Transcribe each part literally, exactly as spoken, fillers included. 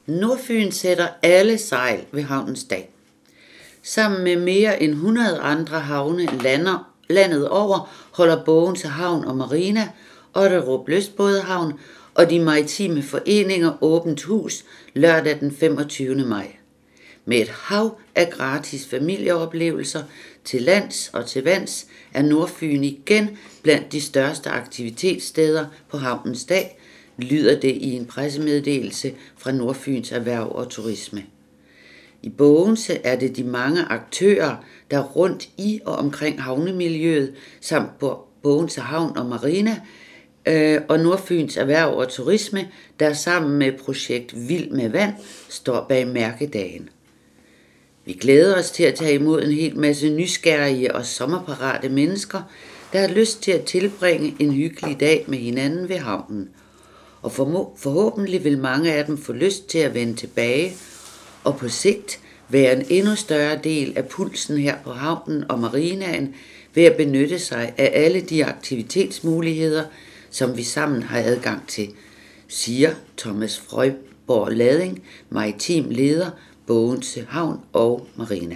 Nordfyn sætter alle sejl ved havnens dag. Sammen med mere end hundrede andre havne lander, landet over holder Bogense Havn og Marina, Otterup Lystbådehavn og de maritime foreninger åbent hus lørdag den femogtyvende maj. Med et hav af gratis familieoplevelser til lands og til vands er Nordfyn igen blandt de største aktivitetssteder på havnens dag, lyder det i en pressemeddelelse fra Nordfyns Erhverv og Turisme. I Bogense er det de mange aktører, der rundt i og omkring havnemiljøet, samt på Bogense Havn og Marina øh, og Nordfyns Erhverv og Turisme, der sammen med projekt Vild med Vand står bag mærkedagen. Vi glæder os til at tage imod en hel masse nysgerrige og sommerparate mennesker, der har lyst til at tilbringe en hyggelig dag med hinanden ved havnen. Og forhåbentlig vil mange af dem få lyst til at vende tilbage og på sigt være en endnu større del af pulsen her på havnen og marinaen ved at benytte sig af alle de aktivitetsmuligheder, som vi sammen har adgang til, siger Thomas Frøjborg Lading, maritim leder, Bogense Havn og Marina.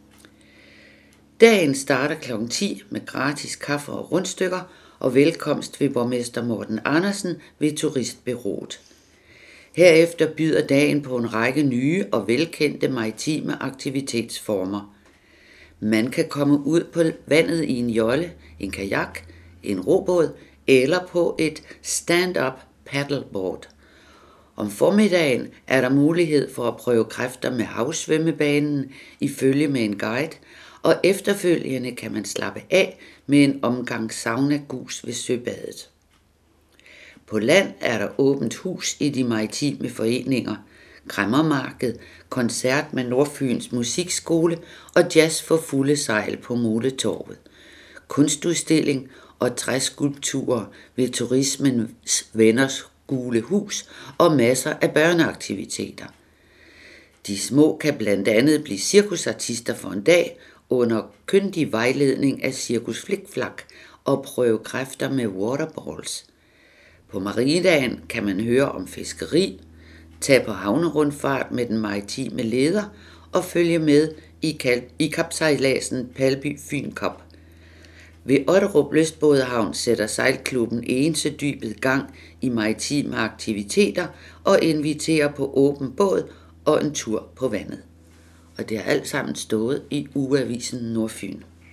Dagen starter klokken ti med gratis kaffe og rundstykker og velkomst ved borgmester Morten Andersen ved turistbureauet. Herefter byder dagen på en række nye og velkendte maritime aktivitetsformer. Man kan komme ud på vandet i en jolle, en kajak, en robåd eller på et stand-up paddleboard. Om formiddagen er der mulighed for at prøve kræfter med havsvømmebanen i følge med en guide, og efterfølgende kan man slappe af med en omgang sauna-gus ved søbadet. På land er der åbent hus i de maritime foreninger, kræmmermarked, koncert med Nordfyns Musikskole og jazz for fulde sejl på Moletorvet, kunstudstilling og træskulpturer ved Turismens Venners Gule Hus og masser af børneaktiviteter. De små kan blandt andet blive cirkusartister for en dag under kyndig vejledning af Cirkus Flikflak og prøve kræfter med waterballs. På marinaen kan man høre om fiskeri, tage på havnerundfart med den maritime leder og følge med i, kal- i kapsejladsen Palby Fyn Cup. Ved Otterup Lystbådehavn sætter sejlklubben Ensedybet gang i maritime aktiviteter og inviterer på åben båd og en tur på vandet. Og det har alt sammen stået i ugeavisen Nordfyn.